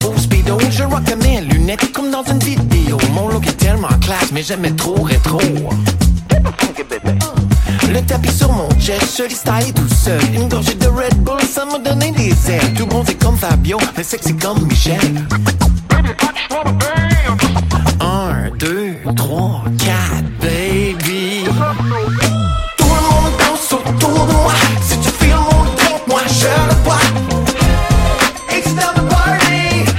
Full speedo, je rock mes lunettes comme dans une vidéo. Mon look est tellement classe, mais jamais trop rétro. Le tapis sur mon chest, je style tout seul. Une gorgée de Red Bull, ça m'a donné des ailes. Tout bon, c'est comme Fabio, mais sexy comme Michel. 1, 2, 3, 4.